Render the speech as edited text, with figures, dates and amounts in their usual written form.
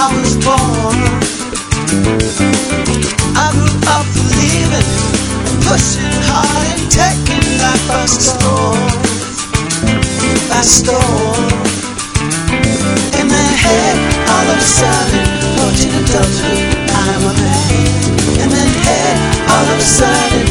I was born. I grew up believing, pushing hard and taking life by storm. By storm. In my head, all of a sudden, fortune and adultery, I'm a man. In my head, all of a sudden,